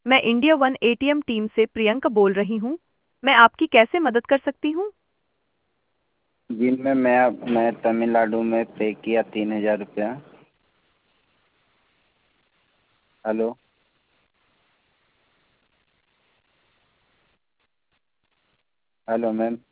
मैं India one ATM team से प्रियंका बोल रही हूँ। मैं आपकी कैसे मदद कर सकती हूँ? जी मैं तमिलनाडु में पे किया 3,000 रुपया। हेलो। Hello ma'am.